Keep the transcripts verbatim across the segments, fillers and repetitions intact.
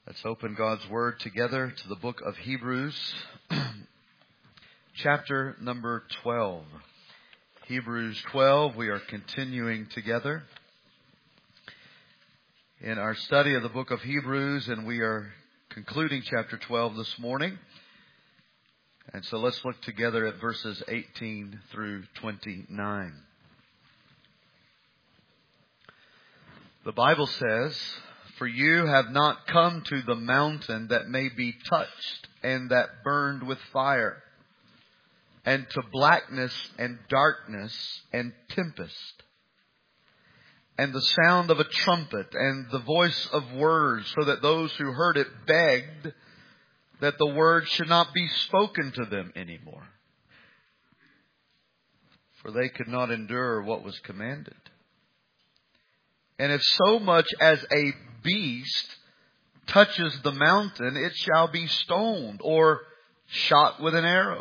Let's open God's Word together to the book of Hebrews, chapter number twelve. Hebrews twelve, we are continuing together in our study of the book of Hebrews, and we are concluding chapter twelve this morning. And so let's look together at verses eighteen through twenty-nine. The Bible says, "For you have not come to the mountain that may be touched and that burned with fire, and to blackness and darkness and tempest, and the sound of a trumpet and the voice of words, so that those who heard it begged that the word should not be spoken to them anymore. For they could not endure what was commanded. And if so much as a beast touches the mountain, it shall be stoned or shot with an arrow.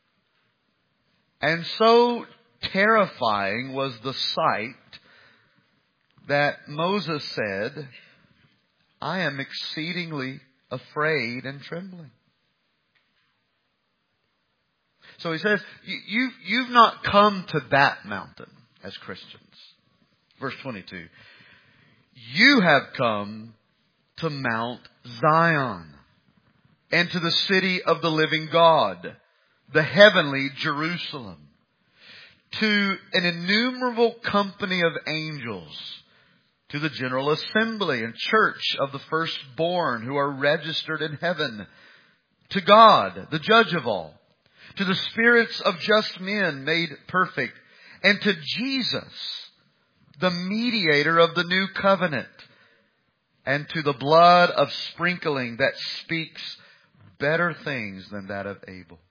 And so terrifying was the sight that Moses said, I am exceedingly afraid and trembling." So he says, you, you've not come to that mountain as Christians. Verse twenty-two. You have come to Mount Zion and to the city of the living God, the heavenly Jerusalem, to an innumerable company of angels, to the general assembly and church of the firstborn who are registered in heaven, to God, the judge of all, to the spirits of just men made perfect, and to Jesus, the mediator of the new covenant, and to the blood of sprinkling that speaks better things than that of Abel.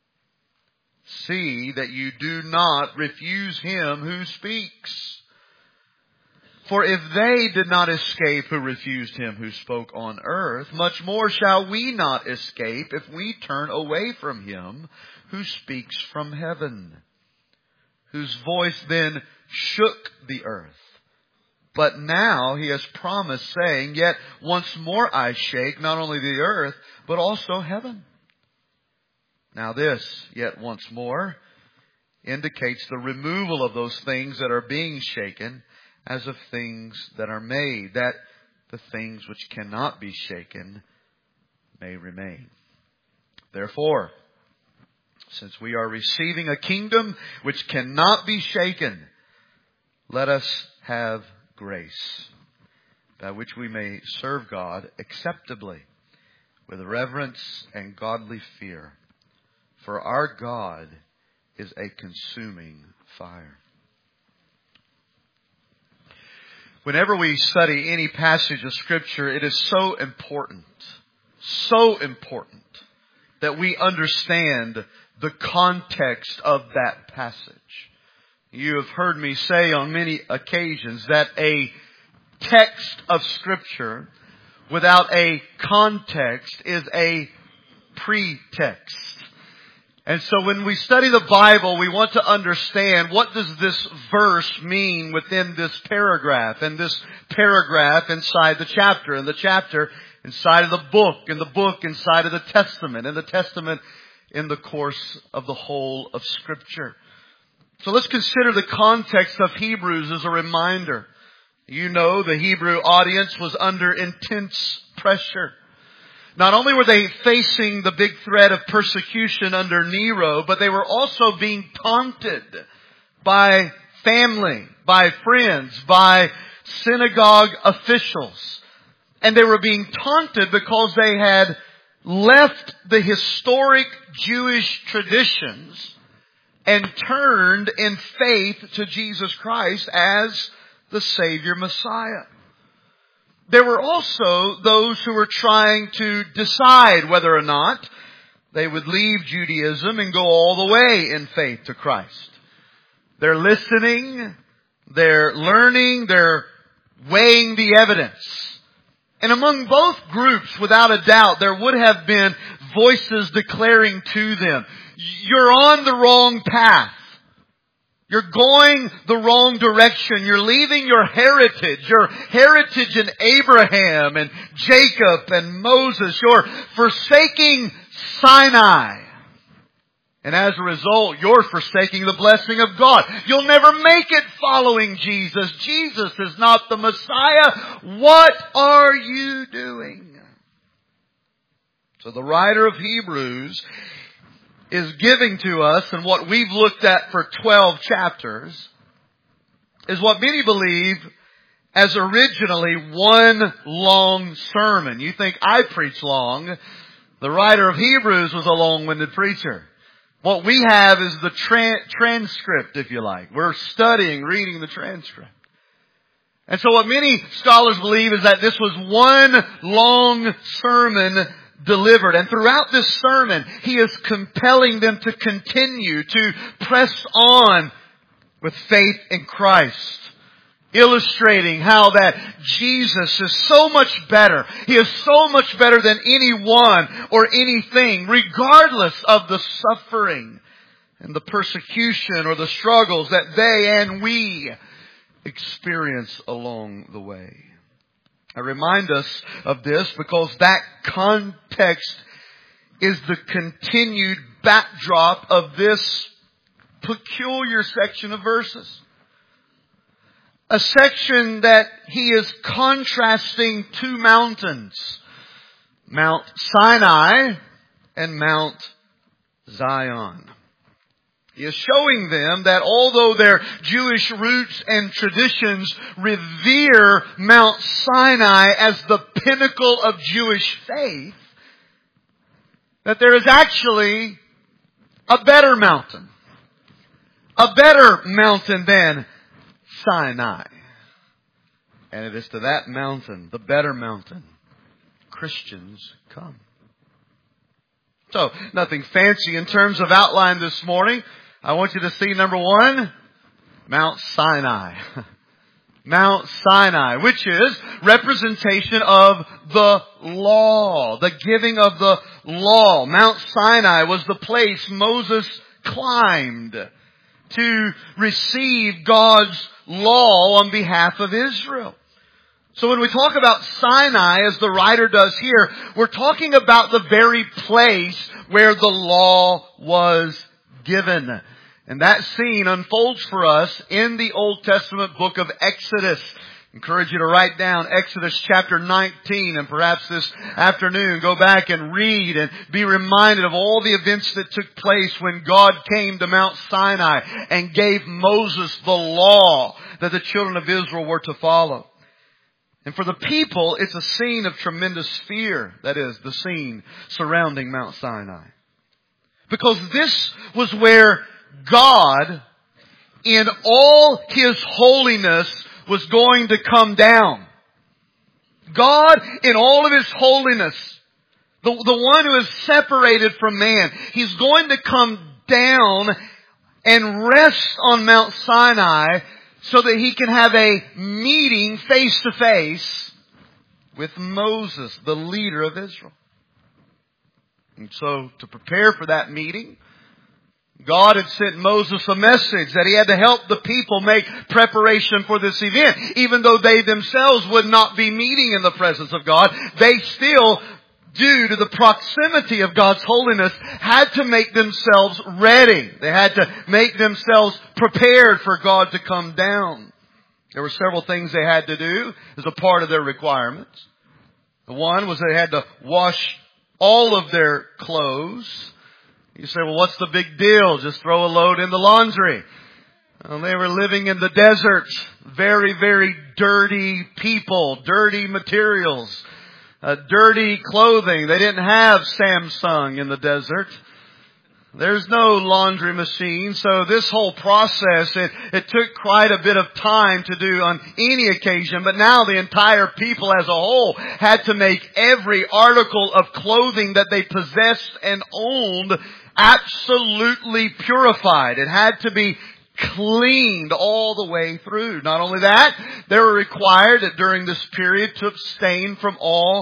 See that you do not refuse him who speaks. For if they did not escape who refused him who spoke on earth, much more shall we not escape if we turn away from him who speaks from heaven, whose voice then shook the earth. But now he has promised, saying, Yet once more I shake not only the earth, but also heaven. Now this, yet once more, indicates the removal of those things that are being shaken as of things that are made, that the things which cannot be shaken may remain. Therefore, since we are receiving a kingdom which cannot be shaken, let us have grace, by which we may serve God acceptably, with reverence and godly fear. For our God is a consuming fire." Whenever we study any passage of Scripture, it is so important, so important, that we understand the context of that passage. You have heard me say on many occasions that a text of Scripture without a context is a pretext. And so when we study the Bible, we want to understand, what does this verse mean within this paragraph, and this paragraph inside the chapter, and the chapter inside of the book, and the book inside of the Testament, and the Testament in the course of the whole of Scripture. So let's consider the context of Hebrews as a reminder. You know, the Hebrew audience was under intense pressure. Not only were they facing the big threat of persecution under Nero, but they were also being taunted by family, by friends, by synagogue officials. And they were being taunted because they had left the historic Jewish traditions and turned in faith to Jesus Christ as the Savior Messiah. There were also those who were trying to decide whether or not they would leave Judaism and go all the way in faith to Christ. They're listening, they're learning, they're weighing the evidence. And among both groups, without a doubt, there would have been voices declaring to them, you're on the wrong path. You're going the wrong direction. You're leaving your heritage, your heritage in Abraham and Jacob and Moses. You're forsaking Sinai. And as a result, you're forsaking the blessing of God. You'll never make it following Jesus. Jesus is not the Messiah. What are you doing? So the writer of Hebrews is giving to us, and what we've looked at for twelve chapters, is what many believe as originally one long sermon. You think I preach long. The writer of Hebrews was a long-winded preacher. What we have is the tra- transcript, if you like. We're studying, reading the transcript. And so what many scholars believe is that this was one long sermon delivered. And throughout this sermon, he is compelling them to continue to press on with faith in Christ. Illustrating how that Jesus is so much better. He is so much better than anyone or anything, regardless of the suffering and the persecution or the struggles that they and we experience along the way. I remind us of this because that context is the continued backdrop of this peculiar section of verses. A section that he is contrasting two mountains, Mount Sinai and Mount Zion. He is showing them that although their Jewish roots and traditions revere Mount Sinai as the pinnacle of Jewish faith, that there is actually a better mountain. A better mountain than Sinai. And it is to that mountain, the better mountain, Christians come. So, nothing fancy in terms of outline this morning. I want you to see, number one, Mount Sinai. Mount Sinai, which is representation of the law, the giving of the law. Mount Sinai was the place Moses climbed to receive God's law on behalf of Israel. So when we talk about Sinai, as the writer does here, we're talking about the very place where the law was given. And that scene unfolds for us in the Old Testament book of Exodus. I encourage you to write down Exodus chapter nineteen, and perhaps this afternoon go back and read and be reminded of all the events that took place when God came to Mount Sinai and gave Moses the law that the children of Israel were to follow. And for the people, it's a scene of tremendous fear. That is, the scene surrounding Mount Sinai. Because this was where God, in all His holiness, was going to come down. God, in all of His holiness, the, the one who is separated from man, He's going to come down and rest on Mount Sinai so that He can have a meeting face to face with Moses, the leader of Israel. And so, to prepare for that meeting, God had sent Moses a message that he had to help the people make preparation for this event. Even though they themselves would not be meeting in the presence of God, they still, due to the proximity of God's holiness, had to make themselves ready. They had to make themselves prepared for God to come down. There were several things they had to do as a part of their requirements. The one was they had to wash all of their clothes. You say, well, what's the big deal? Just throw a load in the laundry. Well, they were living in the desert. Very, very dirty people, dirty materials, uh, dirty clothing. They didn't have Samsung in the desert. There's no laundry machine. So this whole process, it, it took quite a bit of time to do on any occasion. But now the entire people as a whole had to make every article of clothing that they possessed and owned absolutely purified. It had to be cleaned all the way through. Not only that, they were required that during this period to abstain from all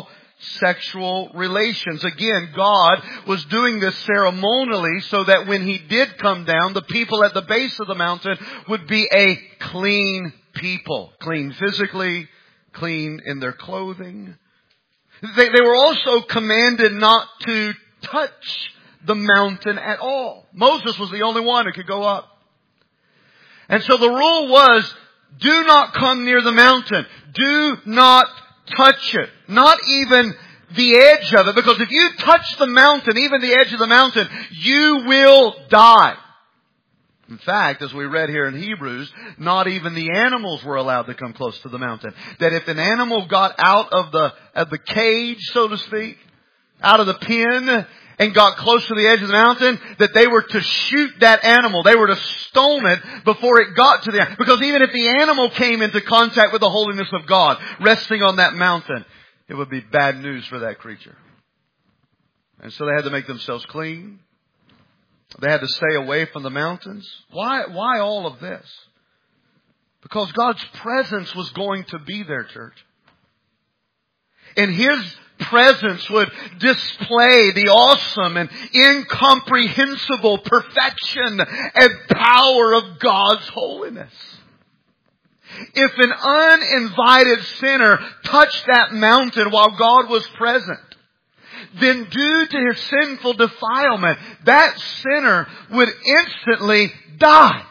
sexual relations. Again, God was doing this ceremonially so that when He did come down, the people at the base of the mountain would be a clean people. Clean physically, clean in their clothing. They, they were also commanded not to touch the mountain at all. Moses was the only one who could go up. And so the rule was, do not come near the mountain. Do not touch it. Not even the edge of it. Because if you touch the mountain, even the edge of the mountain, you will die. In fact, as we read here in Hebrews, not even the animals were allowed to come close to the mountain. That if an animal got out of the, of the cage, so to speak, out of the pen, and got close to the edge of the mountain, that they were to shoot that animal. They were to stone it before it got to the animal. Because even if the animal came into contact with the holiness of God, resting on that mountain, it would be bad news for that creature. And so they had to make themselves clean. They had to stay away from the mountains. Why, why all of this? Because God's presence was going to be there, church. And His presence would display the awesome and incomprehensible perfection and power of God's holiness. If an uninvited sinner touched that mountain while God was present, then due to his sinful defilement, that sinner would instantly die.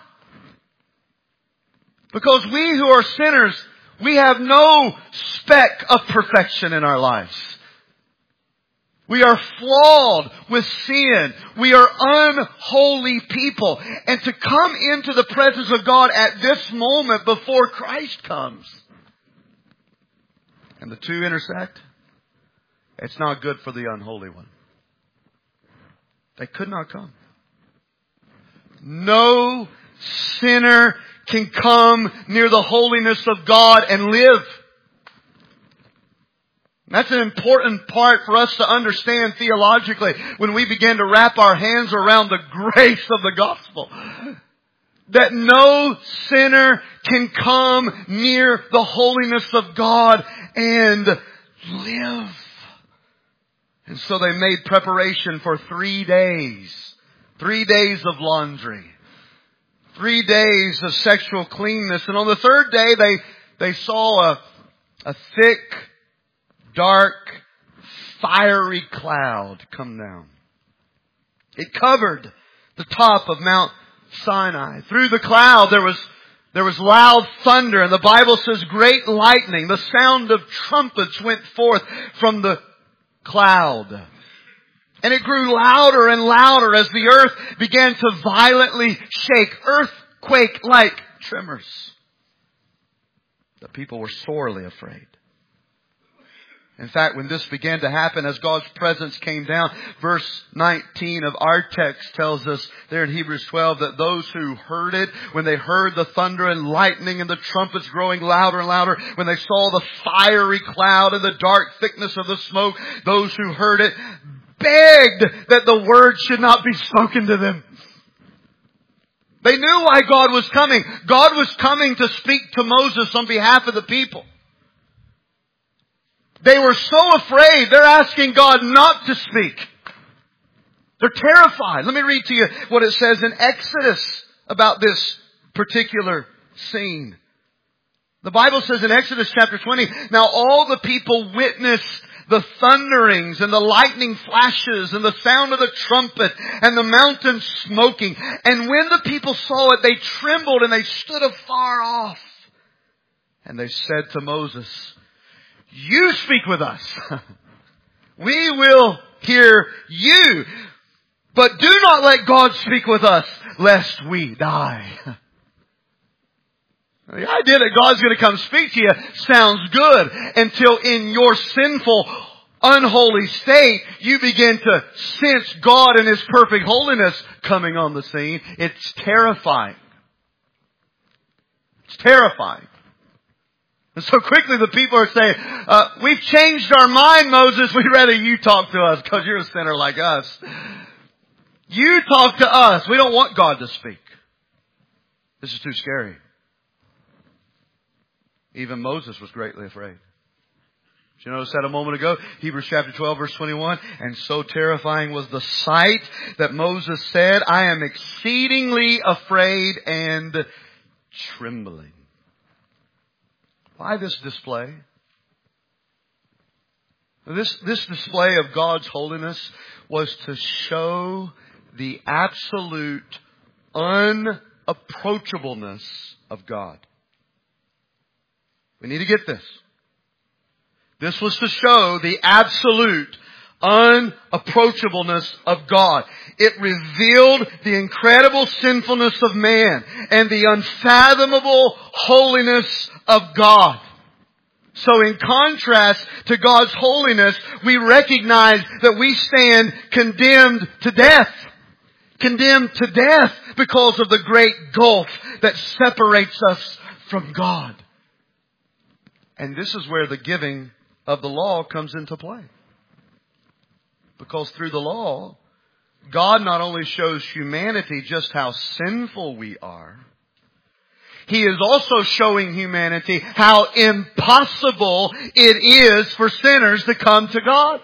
Because we who are sinners, we have no speck of perfection in our lives. We are flawed with sin. We are unholy people. And to come into the presence of God at this moment before Christ comes, and the two intersect, it's not good for the unholy one. They could not come. No sinner can come near the holiness of God and live. That's an important part for us to understand theologically when we begin to wrap our hands around the grace of the gospel. That no sinner can come near the holiness of God and live. And so they made preparation for three days. Three days of laundry. Three days of sexual cleanness. And on the third day, they, they saw a, a thick, dark, fiery cloud come down. It covered the top of Mount Sinai. Through the cloud there was, there was loud thunder, and the Bible says great lightning. The sound of trumpets went forth from the cloud. And it grew louder and louder as the earth began to violently shake. Earthquake-like tremors. The people were sorely afraid. In fact, when this began to happen, as God's presence came down, verse nineteen of our text tells us there in Hebrews twelve that those who heard it, when they heard the thunder and lightning and the trumpets growing louder and louder, when they saw the fiery cloud and the dark thickness of the smoke, those who heard it begged that the word should not be spoken to them. They knew why God was coming. God was coming to speak to Moses on behalf of the people. They were so afraid, they're asking God not to speak. They're terrified. Let me read to you what it says in Exodus about this particular scene. The Bible says in Exodus chapter twenty, now all the people witnessed the thunderings and the lightning flashes and the sound of the trumpet and the mountain smoking. And when the people saw it, they trembled and they stood afar off. And they said to Moses, you speak with us. We will hear you. But do not let God speak with us, lest we die. The idea that God's going to come speak to you sounds good until in your sinful, unholy state, you begin to sense God in His perfect holiness coming on the scene. It's terrifying. It's terrifying. And so quickly the people are saying, uh, we've changed our mind, Moses. We'd rather you talk to us because you're a sinner like us. You talk to us. We don't want God to speak. This is too scary. Even Moses was greatly afraid. Did you notice that a moment ago? Hebrews chapter twelve verse twenty-one. And so terrifying was the sight that Moses said, I am exceedingly afraid and trembling. Why this display? This, this display of God's holiness was to show the absolute unapproachableness of God. We need to get this. This was to show the absolute unapproachableness of God. It revealed the incredible sinfulness of man and the unfathomable holiness of God. So in contrast to God's holiness, we recognize that we stand condemned to death. Condemned to death because of the great gulf that separates us from God. And this is where the giving of the law comes into play. Because through the law, God not only shows humanity just how sinful we are, He is also showing humanity how impossible it is for sinners to come to God.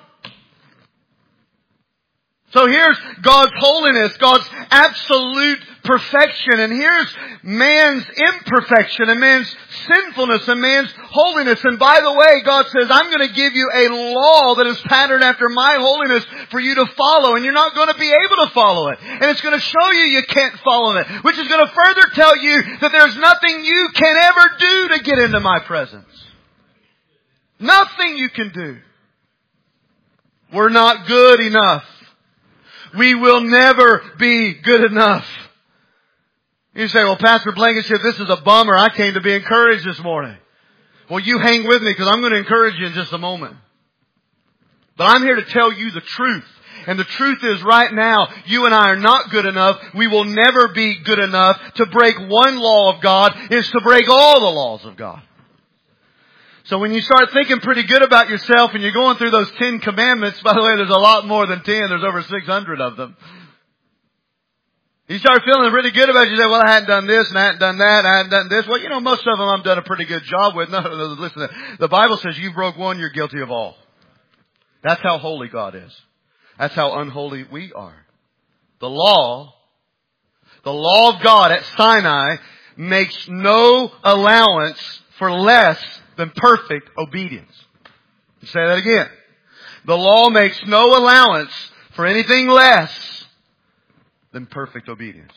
So here's God's holiness, God's absolute perfection, and here's man's imperfection and man's sinfulness and man's holiness. And by the way, God says, I'm going to give you a law that is patterned after my holiness for you to follow, and you're not going to be able to follow it. And it's going to show you you can't follow it, which is going to further tell you that there's nothing you can ever do to get into my presence. Nothing you can do. We're not good enough. We will never be good enough. You say, well, Pastor Blankenship, this is a bummer. I came to be encouraged this morning. Well, you hang with me because I'm going to encourage you in just a moment. But I'm here to tell you the truth. And the truth is right now, you and I are not good enough. We will never be good enough. To break one law of God is to break all the laws of God. So when you start thinking pretty good about yourself and you're going through those Ten Commandments, by the way, there's a lot more than ten. There's over six hundred of them. You start feeling really good about it. You say, well, I hadn't done this and I hadn't done that. I hadn't done this. Well, you know, most of them I've done a pretty good job with. No, no, no, listen. The Bible says you broke one, you're guilty of all. That's how holy God is. That's how unholy we are. The law, the law of God at Sinai makes no allowance for less than perfect obedience. Say that again. The law makes no allowance for anything less than perfect obedience.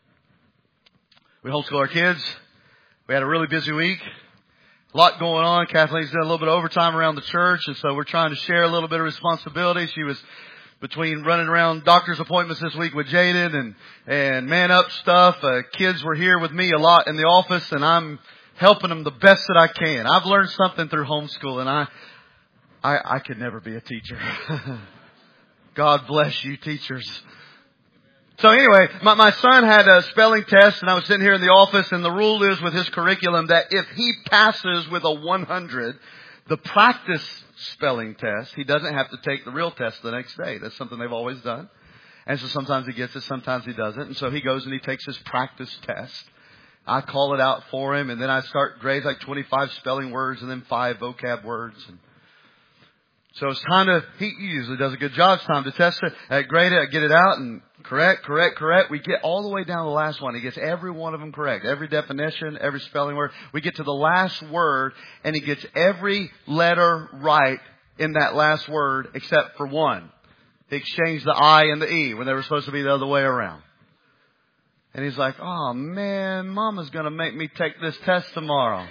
We homeschool our kids. We had a really busy week. A lot going on. Kathleen's done a little bit of overtime around the church, and so we're trying to share a little bit of responsibility. She was between running around doctor's appointments this week with Jaden and, and man up stuff. Uh, kids were here with me a lot in the office, and I'm helping them the best that I can. I've learned something through homeschooling. I, I, I could never be a teacher. God bless you, teachers. So anyway, my, my son had a spelling test, and I was sitting here in the office, and the rule is with his curriculum that if he passes with a one hundred, the practice spelling test, he doesn't have to take the real test the next day. That's something they've always done. And so sometimes he gets it, sometimes he doesn't. And so he goes and he takes his practice test. I call it out for him, and then I start grades like twenty-five spelling words and then five vocab words. And so it's time to, he usually does a good job. It's time to test it. I grade it, I get it out, and correct, correct, correct. We get all the way down to the last one. He gets every one of them correct. Every definition, every spelling word. We get to the last word, and he gets every letter right in that last word except for one. He exchanged the I and the E when they were supposed to be the other way around. And he's like, oh man, Mama's going to make me take this test tomorrow.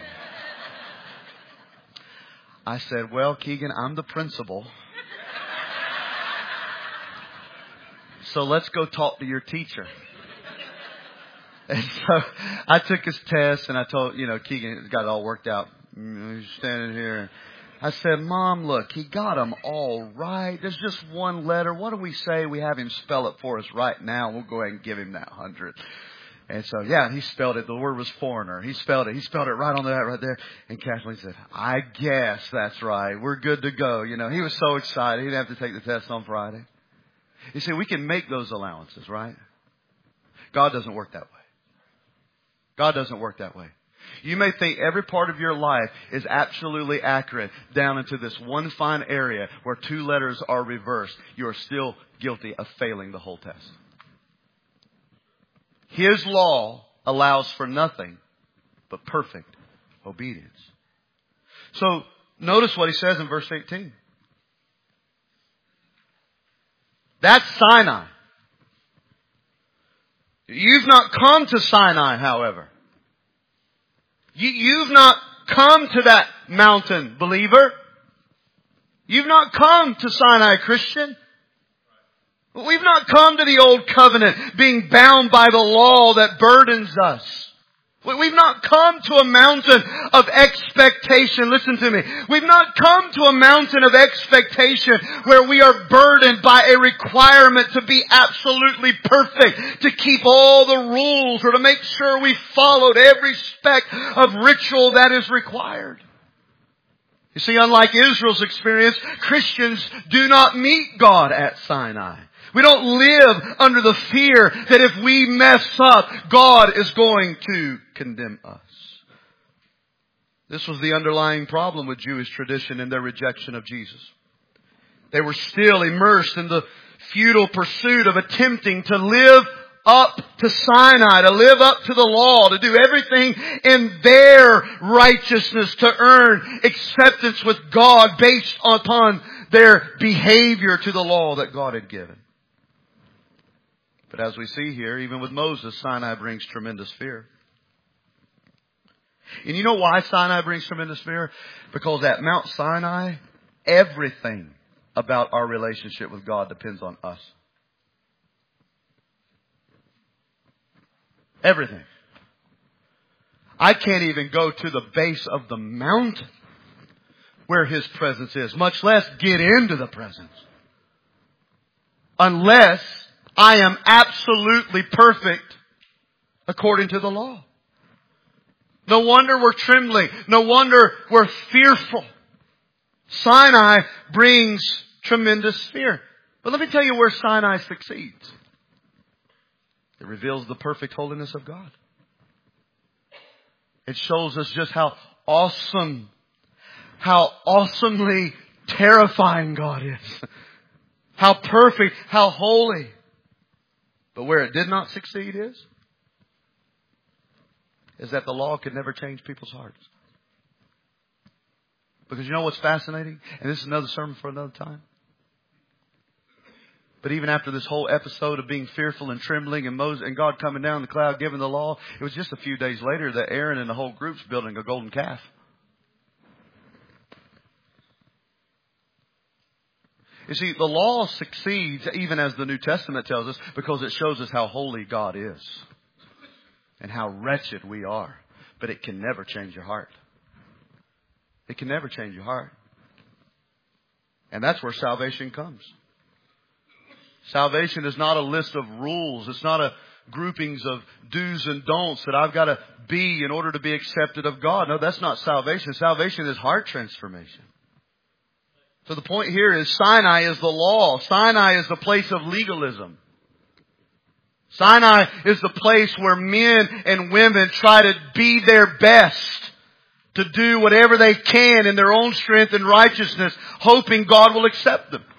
I said, well, Keegan, I'm the principal. So let's go talk to your teacher. And so I took his test and I told, you know, Keegan got it all worked out. He's standing here. I said, Mom, look, he got them all right. There's just one letter. What do we say? We have him spell it for us right now. We'll go ahead and give him that hundred. And so, yeah, he spelled it. The word was foreigner. He spelled it. He spelled it right on that right there. And Kathleen said, I guess that's right. We're good to go. You know, he was so excited. He didn't have to take the test on Friday. You see, we can make those allowances, right? God doesn't work that way. God doesn't work that way. You may think every part of your life is absolutely accurate down into this one fine area where two letters are reversed. You are still guilty of failing the whole test. His law allows for nothing but perfect obedience. So notice what he says in verse eighteen. That's Sinai. You've not come to Sinai, however. You, you've not come to that mountain, believer. You've not come to Sinai, Christian. We've not come to the old covenant being bound by the law that burdens us. We've not come to a mountain of expectation. Listen to me. We've not come to a mountain of expectation where we are burdened by a requirement to be absolutely perfect, to keep all the rules, or to make sure we followed every speck of ritual that is required. You see, unlike Israel's experience, Christians do not meet God at Sinai. We don't live under the fear that if we mess up, God is going to condemn us. This was the underlying problem with Jewish tradition and their rejection of Jesus. They were still immersed in the futile pursuit of attempting to live up to Sinai, to live up to the law, to do everything in their righteousness to earn acceptance with God based upon their behavior to the law that God had given. But as we see here, even with Moses, Sinai brings tremendous fear. And you know why Sinai brings tremendous fear? Because at Mount Sinai, everything about our relationship with God depends on us. Everything. I can't even go to the base of the mountain where His presence is, much less get into the presence, unless I am absolutely perfect according to the law. No wonder we're trembling. No wonder we're fearful. Sinai brings tremendous fear. But let me tell you where Sinai succeeds. It reveals the perfect holiness of God. It shows us just how awesome, how awesomely terrifying God is. How perfect, how holy. But where it did not succeed is, is that the law could never change people's hearts. Because you know what's fascinating? And this is another sermon for another time. But even after this whole episode of being fearful and trembling and Moses and God coming down in the cloud giving the law, it was just a few days later that Aaron and the whole group's building a golden calf. You see, the law succeeds, even as the New Testament tells us, because it shows us how holy God is and how wretched we are. But it can never change your heart. It can never change your heart. And that's where salvation comes. Salvation is not a list of rules. It's not a groupings of do's and don'ts that I've got to be in order to be accepted of God. No, that's not salvation. Salvation is heart transformation. So the point here is Sinai is the law. Sinai is the place of legalism. Sinai is the place where men and women try to be their best, to do whatever they can in their own strength and righteousness, hoping God will accept them.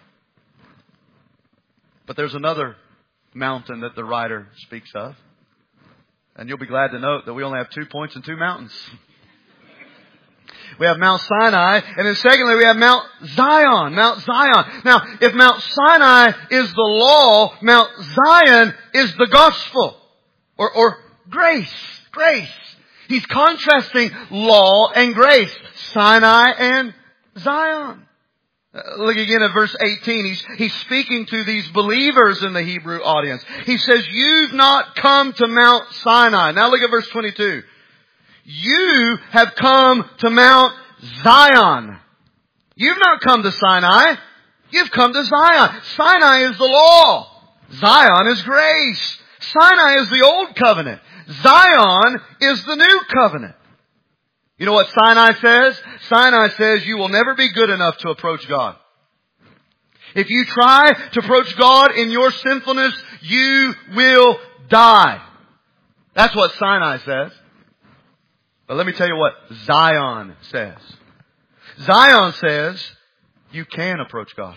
But there's another mountain that the writer speaks of. And you'll be glad to note that we only have two points and two mountains. We have Mount Sinai, and then secondly we have Mount Zion. Mount Zion. Now, if Mount Sinai is the law, Mount Zion is the gospel. Or, or grace. Grace. He's contrasting law and grace. Sinai and Zion. Look again at verse eighteen. He's, he's speaking to these believers in the Hebrew audience. He says, you've not come to Mount Sinai. Now look at verse twenty-two. You have come to Mount Zion. You've not come to Sinai. You've come to Zion. Sinai is the law. Zion is grace. Sinai is the old covenant. Zion is the new covenant. You know what Sinai says? Sinai says you will never be good enough to approach God. If you try to approach God in your sinfulness, you will die. That's what Sinai says. But let me tell you what Zion says. Zion says you can approach God.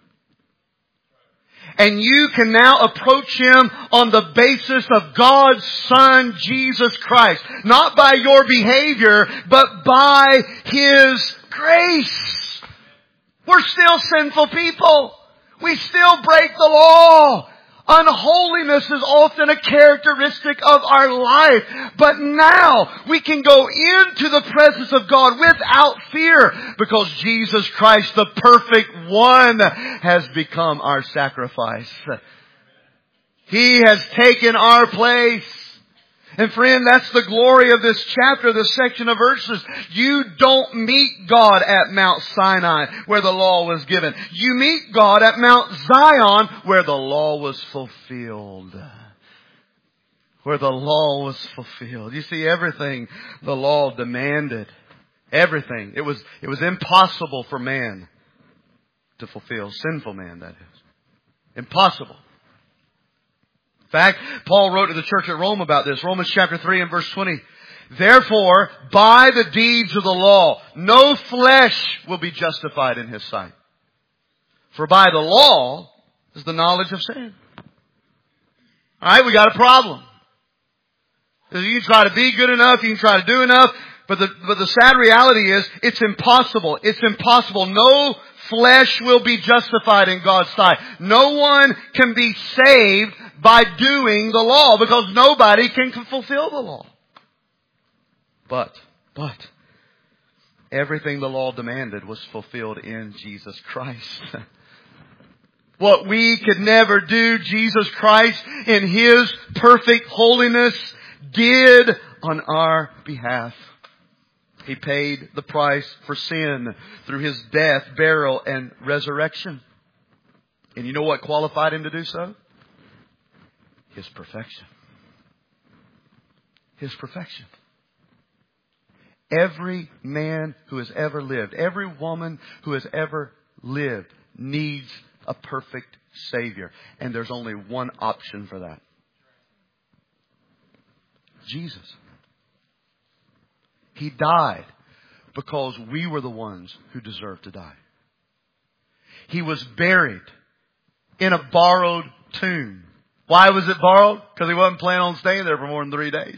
And you can now approach Him on the basis of God's Son, Jesus Christ. Not by your behavior, but by His grace. We're still sinful people. We still break the law. Unholiness is often a characteristic of our life. But now we can go into the presence of God without fear because Jesus Christ, the perfect one, has become our sacrifice. He has taken our place. And friend, that's the glory of this chapter, this section of verses. You don't meet God at Mount Sinai where the law was given. You meet God at Mount Zion where the law was fulfilled. Where the law was fulfilled. You see, everything the law demanded. Everything. It was, it was impossible for man to fulfill. Sinful man, that is. Impossible. In fact, Paul wrote to the church at Rome about this. Romans chapter three and verse twenty. Therefore, by the deeds of the law, no flesh will be justified in his sight. For by the law is the knowledge of sin. Alright, we got a problem. You can try to be good enough, you can try to do enough, but the, but the sad reality is, it's impossible. It's impossible. No flesh will be justified in God's sight. No one can be saved by doing the law because nobody can fulfill the law. But, but, everything the law demanded was fulfilled in Jesus Christ. What we could never do, Jesus Christ in His perfect holiness did on our behalf. He paid the price for sin through His death, burial, and resurrection. And you know what qualified Him to do so? His perfection. His perfection. Every man who has ever lived, every woman who has ever lived needs a perfect Savior. And there's only one option for that. Jesus. He died because we were the ones who deserved to die. He was buried in a borrowed tomb. Why was it borrowed? Because He wasn't planning on staying there for more than three days.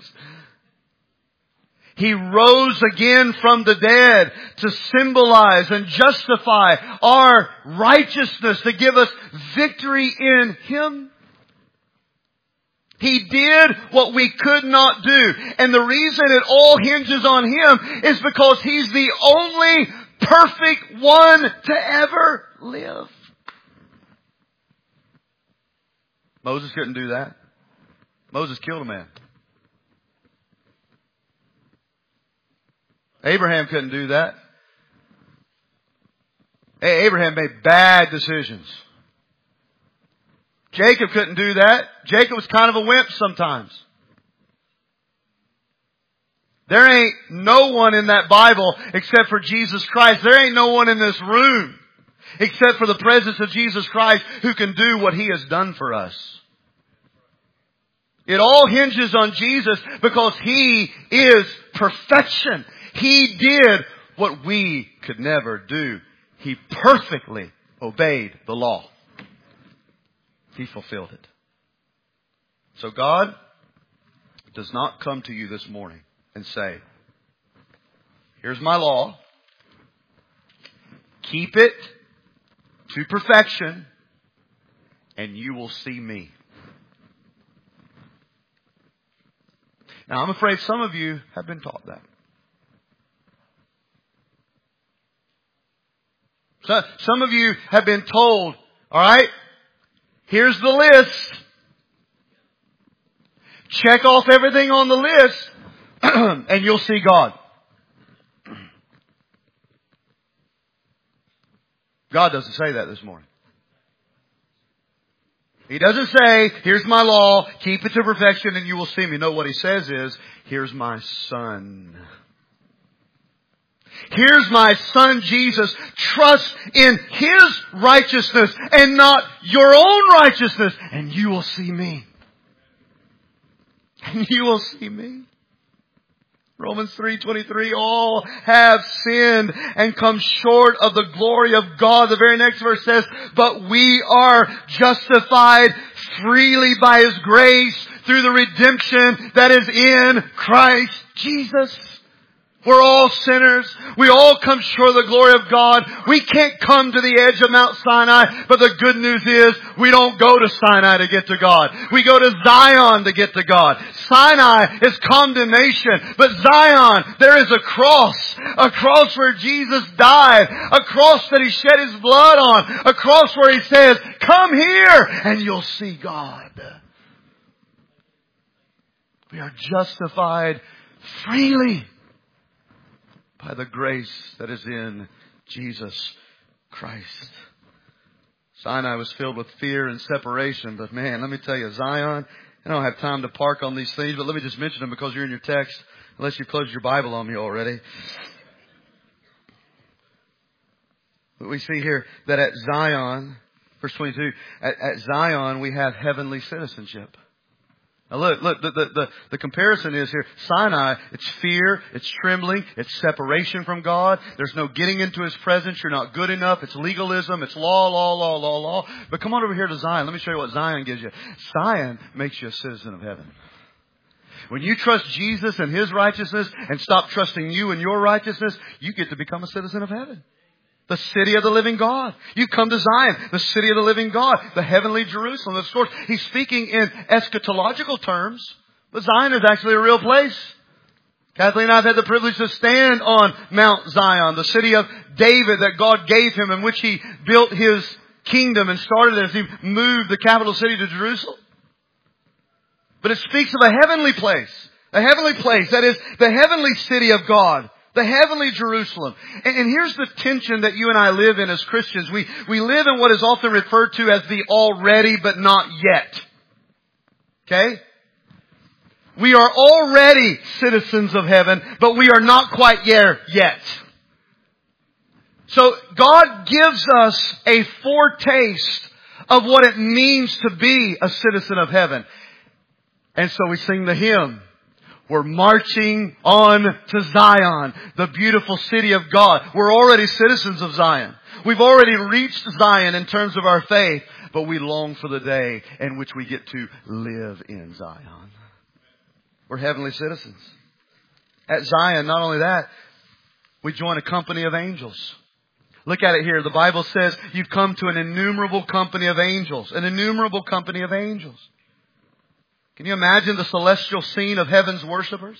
He rose again from the dead to symbolize and justify our righteousness, to give us victory in Him. He did what we could not do. And the reason it all hinges on Him is because He's the only perfect one to ever live. Moses couldn't do that. Moses killed a man. Abraham couldn't do that. Abraham made bad decisions. Jacob couldn't do that. Jacob was kind of a wimp sometimes. There ain't no one in that Bible except for Jesus Christ. There ain't no one in this room except for the presence of Jesus Christ who can do what He has done for us. It all hinges on Jesus because He is perfection. He did what we could never do. He perfectly obeyed the law. He fulfilled it. So God does not come to you this morning and say, here's my law. Keep it to perfection and you will see me. Now, I'm afraid some of you have been taught that. So, some of you have been told, all right, here's the list. Check off everything on the list and you'll see God. God doesn't say that this morning. He doesn't say, here's my law, keep it to perfection and you will see me. No, what He says is, here's my Son. Here's my Son Jesus. Trust in His righteousness and not your own righteousness. And you will see me. And you will see me. Romans three twenty-three, all have sinned and come short of the glory of God. The very next verse says, but we are justified freely by His grace through the redemption that is in Christ Jesus. We're all sinners. We all come short of the glory of God. We can't come to the edge of Mount Sinai, but the good news is we don't go to Sinai to get to God. We go to Zion to get to God. Sinai is condemnation, but Zion, there is a cross. A cross where Jesus died. A cross that He shed His blood on. A cross where He says, come here and you'll see God. We are justified freely by the grace that is in Jesus Christ. Sinai was filled with fear and separation, but man, let me tell you, Zion, I don't have time to park on these things, but let me just mention them because you're in your text, unless you closed your Bible on me already. But we see here that at Zion, verse twenty-two, at, at Zion we have heavenly citizenship. Now look, look, the, the, the, the comparison is here. Sinai, it's fear, it's trembling, it's separation from God. There's no getting into His presence. You're not good enough. It's legalism. It's law, law, law, law, law. But come on over here to Zion. Let me show you what Zion gives you. Zion makes you a citizen of heaven. When you trust Jesus and His righteousness and stop trusting you and your righteousness, you get to become a citizen of heaven. The city of the living God. You come to Zion, the city of the living God, the heavenly Jerusalem. Of course, he's speaking in eschatological terms, but Zion is actually a real place. Kathleen and I have had the privilege to stand on Mount Zion, the city of David that God gave him, in which He built His kingdom and started as He moved the capital city to Jerusalem. But it speaks of a heavenly place, a heavenly place that is the heavenly city of God. The heavenly Jerusalem. And, and here's the tension that you and I live in as Christians. We, we live in what is often referred to as the already but not yet. Okay? We are already citizens of heaven, but we are not quite there yet. So God gives us a foretaste of what it means to be a citizen of heaven. And so we sing the hymn. We're marching on to Zion, the beautiful city of God. We're already citizens of Zion. We've already reached Zion in terms of our faith, but we long for the day in which we get to live in Zion. We're heavenly citizens. At Zion, not only that, we join a company of angels. Look at it here. The Bible says you've come to an innumerable company of angels. An innumerable company of angels. Can you imagine the celestial scene of heaven's worshipers?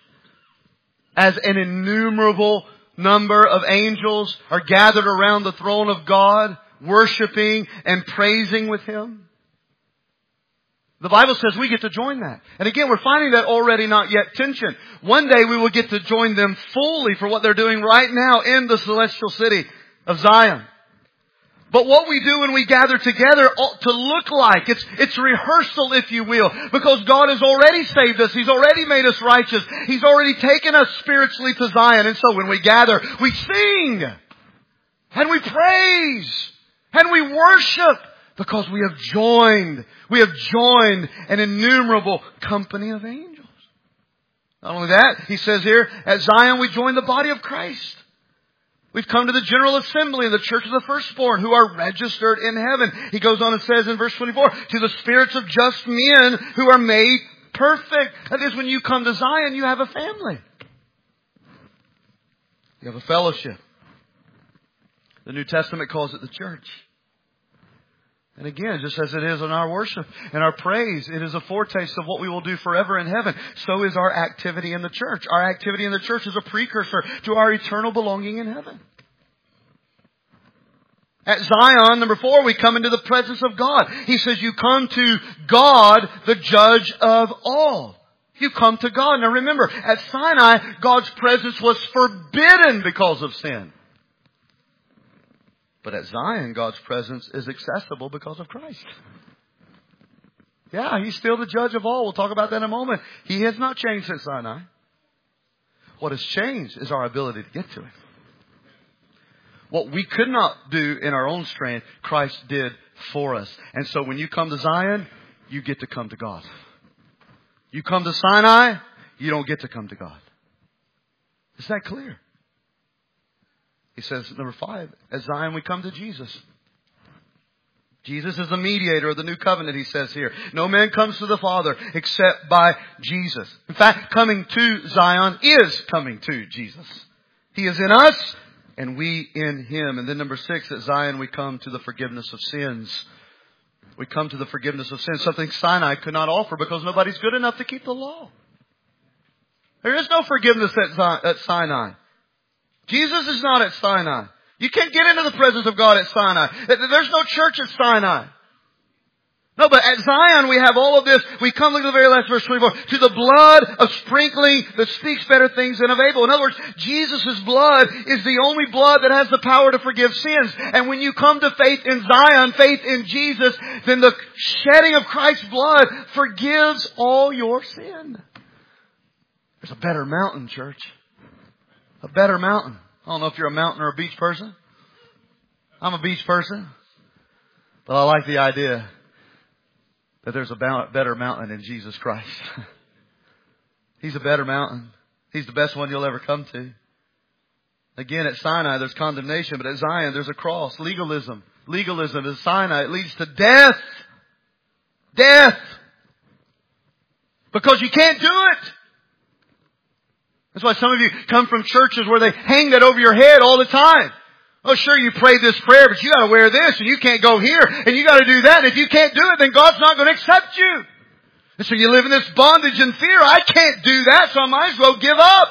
As an innumerable number of angels are gathered around the throne of God, worshiping and praising with Him. The Bible says we get to join that. And again, we're finding that already not yet tension. One day we will get to join them fully for what they're doing right now in the celestial city of Zion. But what we do when we gather together ought to look like, it's, it's rehearsal, if you will, because God has already saved us. He's already made us righteous. He's already taken us spiritually to Zion. And so when we gather, we sing and we praise and we worship because we have joined, we have joined an innumerable company of angels. Not only that, he says here, at Zion we join the body of Christ. We've come to the general assembly of the church of the firstborn who are registered in heaven. He goes on and says in verse twenty-four, to the spirits of just men who are made perfect. That is, when you come to Zion, you have a family. You have a fellowship. The New Testament calls it the church. And again, just as it is in our worship and our praise, it is a foretaste of what we will do forever in heaven. So is our activity in the church. Our activity in the church is a precursor to our eternal belonging in heaven. At Zion, number four, we come into the presence of God. He says you come to God, the judge of all. You come to God. Now remember, at Sinai, God's presence was forbidden because of sin. But at Zion, God's presence is accessible because of Christ. Yeah, He's still the judge of all. We'll talk about that in a moment. He has not changed since Sinai. What has changed is our ability to get to Him. What we could not do in our own strength, Christ did for us. And so when you come to Zion, you get to come to God. You come to Sinai, you don't get to come to God. Is that clear? He says, number five, at Zion we come to Jesus. Jesus is the mediator of the new covenant, he says here. No man comes to the Father except by Jesus. In fact, coming to Zion is coming to Jesus. He is in us and we in Him. And then number six, at Zion we come to the forgiveness of sins. We come to the forgiveness of sins. Something Sinai could not offer because nobody's good enough to keep the law. There is no forgiveness at Sinai. Jesus is not at Sinai. You can't get into the presence of God at Sinai. There's no church at Sinai. No, but at Zion we have all of this. We come, look at the very last verse twenty-four. To the blood of sprinkling that speaks better things than of Abel. In other words, Jesus' blood is the only blood that has the power to forgive sins. And when you come to faith in Zion, faith in Jesus, then the shedding of Christ's blood forgives all your sin. There's a better mountain, church. A better mountain. I don't know if you're a mountain or a beach person. I'm a beach person. But I like the idea that there's a better mountain in Jesus Christ. He's a better mountain. He's the best one you'll ever come to. Again, at Sinai there's condemnation, but at Zion there's a cross. Legalism. Legalism at Sinai, it leads to death. Death. Because you can't do it. That's why some of you come from churches where they hang that over your head all the time. Oh, sure, you pray this prayer, but you got to wear this, and you can't go here, and you got to do that. And if you can't do it, then God's not going to accept you. And so you live in this bondage and fear. I can't do that, so I might as well give up.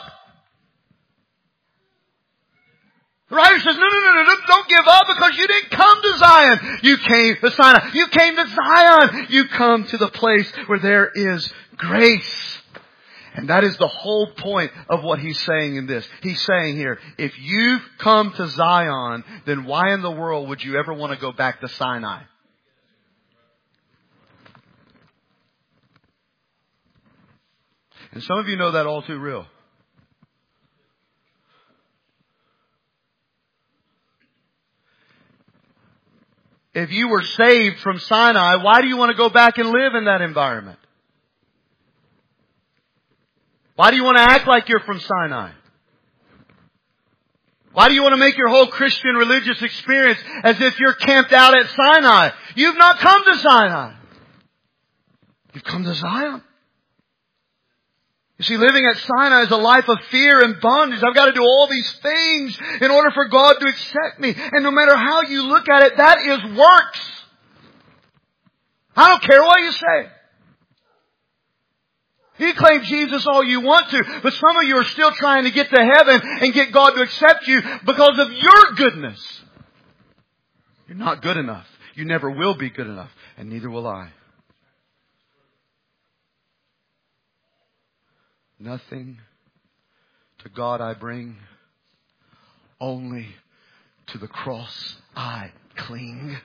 The writer says, no, no, no, no, don't give up because you didn't come to Zion. You came to Sinai. You came to Zion. You come to the place where there is grace. And that is the whole point of what he's saying in this. He's saying here, if you've come to Zion, then why in the world would you ever want to go back to Sinai? And some of you know that all too real. If you were saved from Sinai, why do you want to go back and live in that environment? Why do you want to act like you're from Sinai? Why do you want to make your whole Christian religious experience as if you're camped out at Sinai? You've not come to Sinai. You've come to Zion. You see, living at Sinai is a life of fear and bondage. I've got to do all these things in order for God to accept me. And no matter how you look at it, that is works. I don't care what you say. You claim Jesus all you want to, but some of you are still trying to get to heaven and get God to accept you because of your goodness. You're not good enough. You never will be good enough, and neither will I. Nothing to God I bring, only to the cross I cling.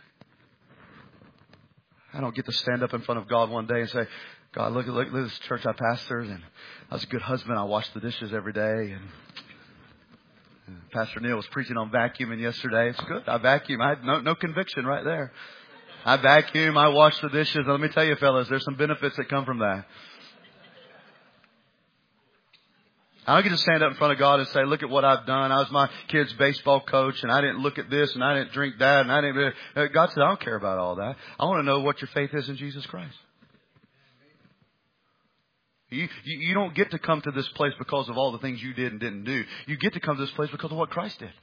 I don't get to stand up in front of God one day and say, God, look at look, look at this church I pastored, and I was a good husband. I washed the dishes every day. And, and Pastor Neil was preaching on vacuuming yesterday. It's good. I vacuum. I had no, no conviction right there. I vacuum. I wash the dishes. Let me tell you, fellas, there's some benefits that come from that. I don't get to stand up in front of God and say, look at what I've done. I was my kid's baseball coach, and I didn't look at this, and I didn't drink that, and I didn't. God said, I don't care about all that. I want to know what your faith is in Jesus Christ. You, you, you don't get to come to this place because of all the things you did and didn't do. You get to come to this place because of what Christ did.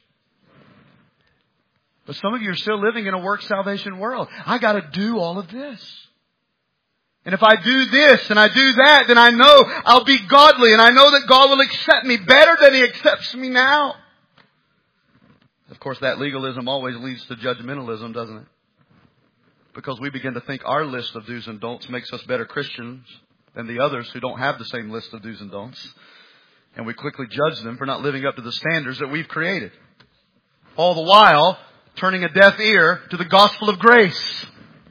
But some of you are still living in a work salvation world. I got to do all of this. And if I do this and I do that, then I know I'll be godly. And I know that God will accept me better than He accepts me now. Of course, that legalism always leads to judgmentalism, doesn't it? Because we begin to think our list of do's and don'ts makes us better Christians than the others who don't have the same list of do's and don'ts. And we quickly judge them for not living up to the standards that we've created. All the while, turning a deaf ear to the gospel of grace.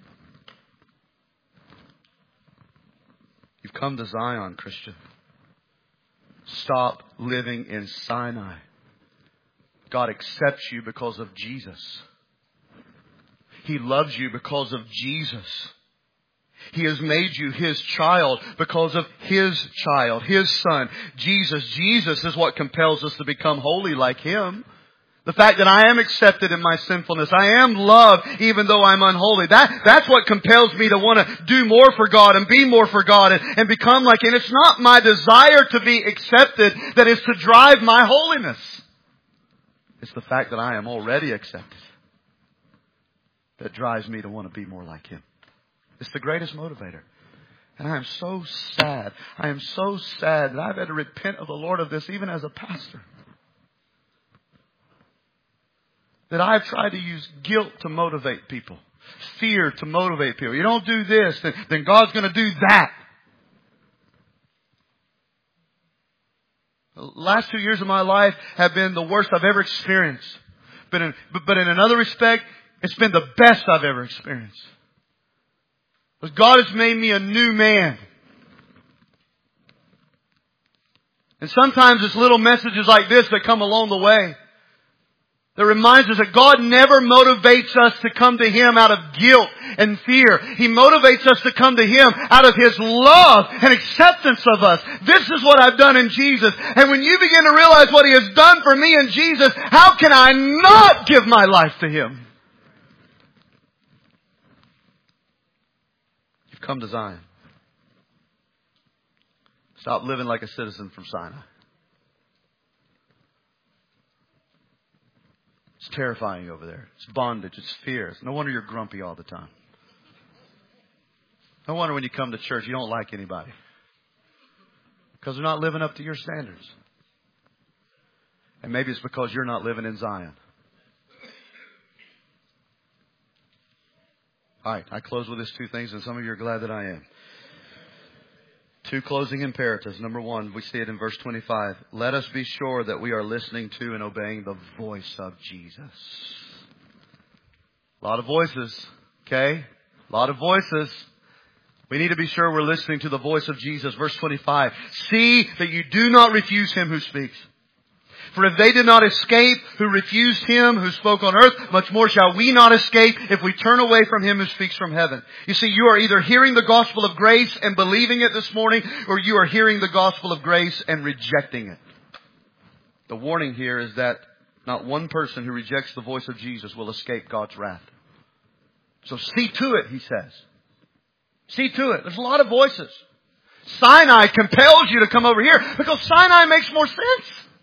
You've come to Zion, Christian. Stop living in Sinai. God accepts you because of Jesus. He loves you because of Jesus. He has made you His child because of His child, His Son, Jesus. Jesus is what compels us to become holy like Him. The fact that I am accepted in my sinfulness. I am loved even though I'm unholy. That, that's what compels me to want to do more for God and be more for God and, and become like Him. It's not my desire to be accepted that is to drive my holiness. It's the fact that I am already accepted that drives me to want to be more like Him. It's the greatest motivator. And I am so sad. I am so sad that I've had to repent of the Lord of this even as a pastor. That I've tried to use guilt to motivate people. Fear to motivate people. You don't do this, then, then God's going to do that. The last two years of my life have been the worst I've ever experienced. But in, but, but in another respect, it's been the best I've ever experienced. Because God has made me a new man. And sometimes it's little messages like this that come along the way. That reminds us that God never motivates us to come to Him out of guilt and fear. He motivates us to come to Him out of His love and acceptance of us. This is what I've done in Jesus. And when you begin to realize what He has done for me in Jesus, how can I not give my life to Him? You've come to Zion. Stop living like a citizen from Sinai. It's terrifying over there. It's bondage. It's fear. No wonder you're grumpy all the time. No wonder when you come to church you don't like anybody. Because they're not living up to your standards. And maybe it's because you're not living in Zion. All right, I close with these two things, and some of you are glad that I am. Two closing imperatives. Number one, we see it in verse twenty-five. Let us be sure that we are listening to and obeying the voice of Jesus. A lot of voices, okay? A lot of voices. We need to be sure we're listening to the voice of Jesus. Verse twenty-five. See that you do not refuse Him who speaks. For if they did not escape who refused Him who spoke on earth, much more shall we not escape if we turn away from Him who speaks from heaven. You see, you are either hearing the gospel of grace and believing it this morning, or you are hearing the gospel of grace and rejecting it. The warning here is that not one person who rejects the voice of Jesus will escape God's wrath. So see to it, He says. See to it. There's a lot of voices. Sinai compels you to come over here because Sinai makes more sense.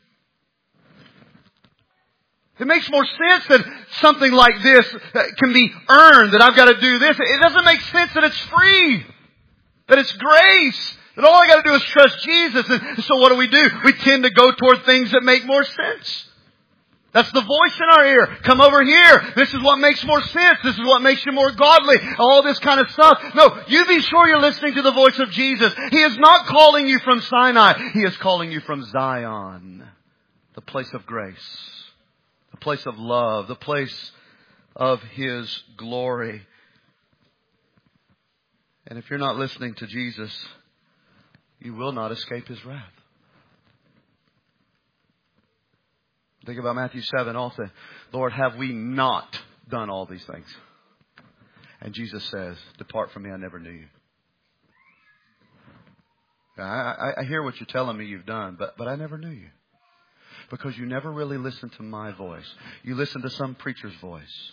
It makes more sense that something like this can be earned, that I've got to do this. It doesn't make sense that it's free, that it's grace, that all I got to do is trust Jesus. And so what do we do? We tend to go toward things that make more sense. That's the voice in our ear. Come over here. This is what makes more sense. This is what makes you more godly. All this kind of stuff. No, you be sure you're listening to the voice of Jesus. He is not calling you from Sinai. He is calling you from Zion, the place of grace. The place of love, the place of His glory. And if you're not listening to Jesus, you will not escape His wrath. Think about Matthew seven also. Lord, have we not done all these things? And Jesus says, depart from me, I never knew you. I, I, I hear what you're telling me you've done, but, but I never knew you. Because you never really listen to my voice. You listen to some preacher's voice.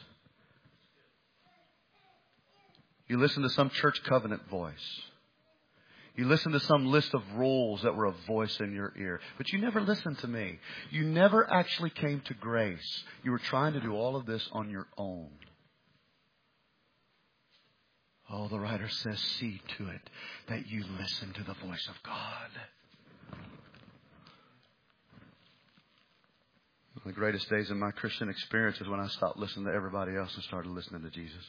You listen to some church covenant voice. You listen to some list of rules that were a voice in your ear. But you never listened to me. You never actually came to grace. You were trying to do all of this on your own. Oh, the writer says, see to it that you listen to the voice of God. One of the greatest days in my Christian experience is when I stopped listening to everybody else and started listening to Jesus.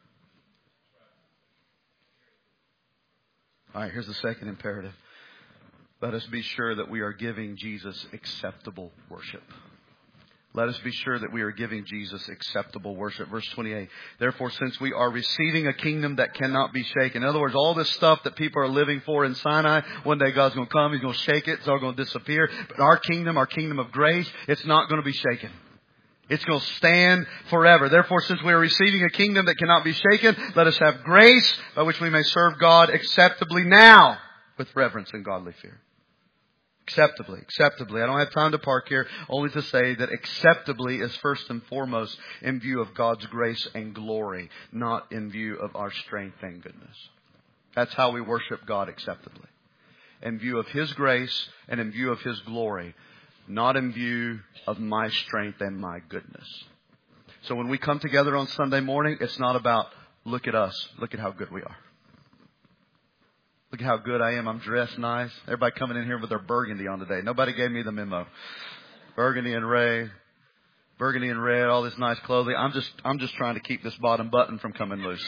All right, here's the second imperative. Let us be sure that we are giving Jesus acceptable worship. Let us be sure that we are giving Jesus acceptable worship. Verse twenty-eight. Therefore, since we are receiving a kingdom that cannot be shaken. In other words, all this stuff that people are living for in Sinai, one day God's going to come, He's going to shake it, it's all going to disappear. But our kingdom, our kingdom of grace, it's not going to be shaken. It's going to stand forever. Therefore, since we are receiving a kingdom that cannot be shaken, let us have grace by which we may serve God acceptably now with reverence and godly fear. Acceptably, acceptably. I don't have time to park here, only to say that acceptably is first and foremost in view of God's grace and glory, not in view of our strength and goodness. That's how we worship God acceptably. In view of His grace and in view of His glory, not in view of my strength and my goodness. So when we come together on Sunday morning, it's not about, look at us, look at how good we are. Look at how good I am. I'm dressed nice. Everybody coming in here with their burgundy on today. Nobody gave me the memo. Burgundy and red. Burgundy and red, all this nice clothing. I'm just, I'm just trying to keep this bottom button from coming loose.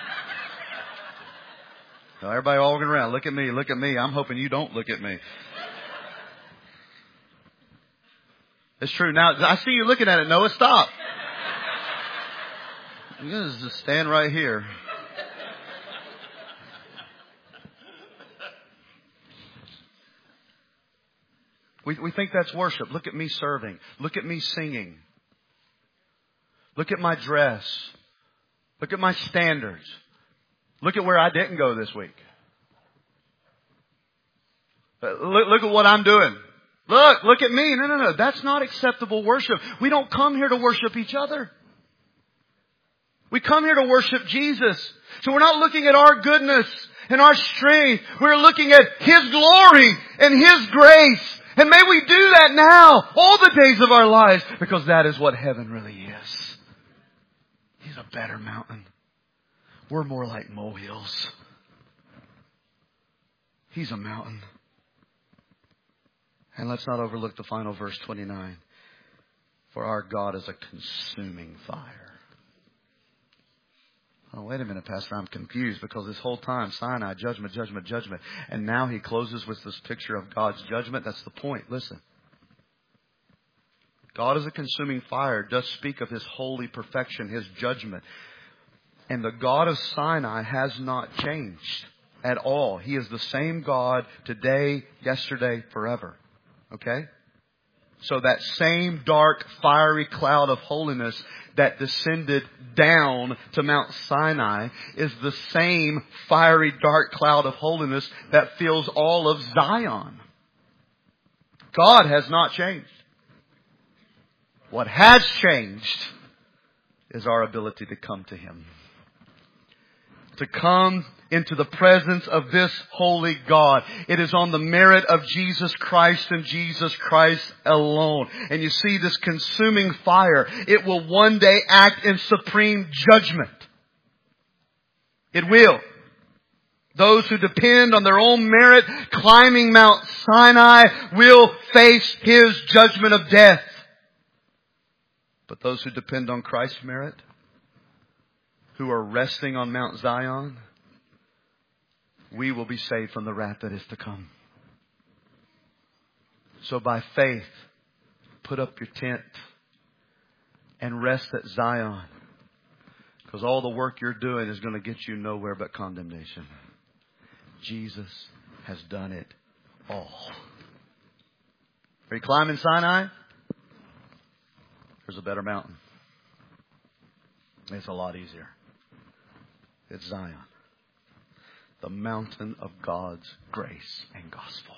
So everybody walking around. Look at me. Look at me. I'm hoping you don't look at me. It's true. Now, I see you looking at it, Noah. Stop. You guys just stand right here. We, we think that's worship. Look at me serving. Look at me singing. Look at my dress. Look at my standards. Look at where I didn't go this week. Look, look at what I'm doing. Look, look at me. No, no, no. That's not acceptable worship. We don't come here to worship each other. We come here to worship Jesus. So we're not looking at our goodness and our strength. We're looking at His glory and His grace. And may we do that now, all the days of our lives, because that is what heaven really is. He's a better mountain. We're more like molehills. He's a mountain. And let's not overlook the final verse twenty-nine. For our God is a consuming fire. Oh, wait a minute, Pastor. I'm confused because this whole time, Sinai, judgment, judgment, judgment. And now he closes with this picture of God's judgment. That's the point. Listen. God is a consuming fire. Does speak of His holy perfection, His judgment. And the God of Sinai has not changed at all. He is the same God today, yesterday, forever. Okay? So that same dark, fiery cloud of holiness that descended down to Mount Sinai is the same fiery, dark cloud of holiness that fills all of Zion. God has not changed. What has changed is our ability to come to Him. To come into the presence of this holy God. It is on the merit of Jesus Christ and Jesus Christ alone. And you see this consuming fire. It will one day act in supreme judgment. It will. Those who depend on their own merit climbing Mount Sinai will face His judgment of death. But those who depend on Christ's merit, who are resting on Mount Zion, we will be saved from the wrath that is to come. So by faith, put up your tent and rest at Zion. Because all the work you're doing is going to get you nowhere but condemnation. Jesus has done it all. Are you climbing Sinai? There's a better mountain. It's a lot easier. It's Zion. The mountain of God's grace and gospel.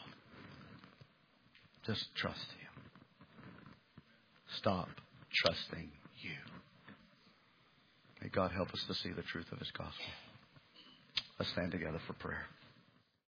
Just trust Him. Stop trusting you. May God help us to see the truth of His gospel. Let's stand together for prayer.